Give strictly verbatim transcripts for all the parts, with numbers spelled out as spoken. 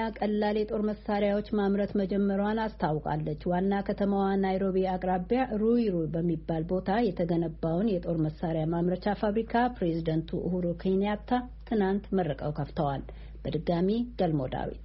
ቀላል የጦር መሳሪያዎች ማምረት መጀመሯን አስታውቃለች። ዋና ከተማዋ ናይሮቢ አቅራቢያ ሩይሩ በሚባል ቦታ የተገነባውን የጦር መሳሪያ ማምረቻ ፋብሪካ ፕሬዝዳንቱ ኡሁሩ ኬንያታ ትናንት መርቀው ከፍተዋል። በድጋሚ ገልሞ ዳዊት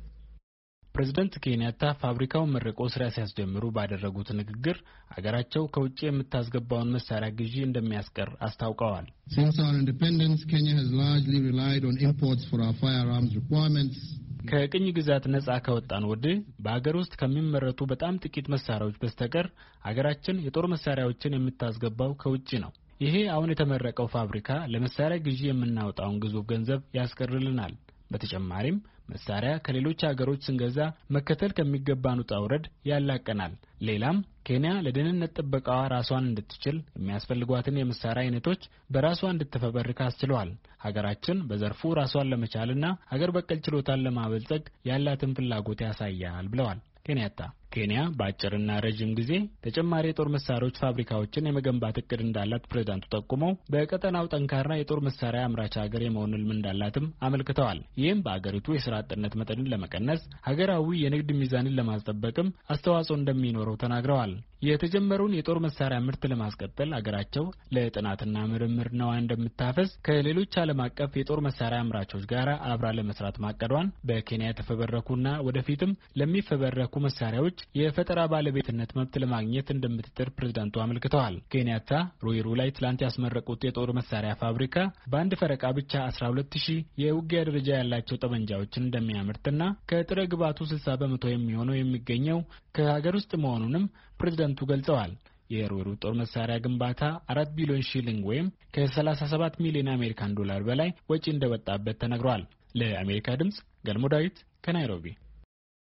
ፕሬዝዳንት ኬንያታ ፋብሪካውን መርቆ ስራ ሲያስጀምሩ ባደረጉት ንግግር አገራቸው ከውጭ የምታስገባውን መሳሪያ ግዢ እንደሚያስቀር አስታውቀዋል። Since our independence, Kenya has largely relied on imports for our firearms requirements. ከቅኝ ግዛት ነጻ ከወጣን ወዲህ በአገር ውስጥ ከሚመረቱ በጣም ጥቂት መሳሪያዎች በስተቀር አገራችን የጦር መሳሪያዎችን የምታስገባው ከውጭ ነው። ይሄ አሁን የተመረቀው ፋብሪካ ለመሳሪያ ግዢ የምናወጣውን ግዙፍ ገንዘብ ያስቀርልናል። በተጨማሪም መሳሪያ ከሌሎች ሀገሮች ስንገዛ መከተል ከሚገባን ውጣ ውረድ ያላቀናል። ሌላም ኬንያ ለደህንነት ጥበቃዋ ራሷን እንድትችል የሚያስፈልጓትን የመሳሪያ አይነቶች በራሷ እንድትፈበርክ አስችሏል። ሀገራችን በዘርፉ ራሷን ለመቻልና ሀገር በቀል ችሎታን ለማበልጸግ ያላትን ፍላጎት ያሳያል ብለዋል ኬንያታ። ኬንያ በአጭርና ረጅም ጊዜ ተጨማሪ የጦር መሳሪያዎች ፋብሪካዎችን የመገንባት እቅድ እንዳላት ፕሬዝዳንቱ ጠቁመው በቀጠናው ጠንካራ የጦር መሳሪያ አምራች ሀገር የመሆን ህልም እንዳላትም አመልክተዋል። ይህም በአገሪቱ የሥራ አጥነት መጠንን ለመቀነስ ሀገራዊ የንግድ ሚዛንን ለማስጠበቅም አስተዋጽኦ እንደሚኖረው ተናግረዋል። የተጀመረውን የጦር መሳሪያ ምርት ለማስቀጠል አገራቸው ለጥናትና ምርምር ነዋ እንደምታፈስ ከሌሎች ዓለም አቀፍ የጦር መሳሪያ አምራቾች ጋር አብራ ለመስራት ማቀዷን በኬንያ የተፈበረኩና ወደፊትም ለሚፈበረኩ መሳሪያዎች የፈጠራ ባለቤትነት መብት ለማግኘት እንደምትጥር ፕሬዝዳንቱ አመልክተዋል። ኬንያታ ሩይሩ ላይ ትላንት ያስመረቁት የጦር መሳሪያ ፋብሪካ በአንድ ፈረቃ ብቻ አስራ ሁለት ሺህ የውጊያ ደረጃ ያላቸው ጠመንጃዎችን እንደሚያመርትና ከጥሬ ግባቱ ስልሳ በመቶ የሚሆነው የሚገኘው ከሀገር ውስጥ መሆኑንም ፕሬዝዳንቱ ገልጸዋል። የሩይሩ ጦር መሳሪያ ግንባታ አራት ቢሊዮን ሺሊንግ ወይም ከሰላሳ ሰባት ሚሊዮን አሜሪካን ዶላር በላይ ወጪ እንደወጣበት ተነግሯል። ለአሜሪካ ድምጽ ገልሞ ዳዊት ከናይሮቢ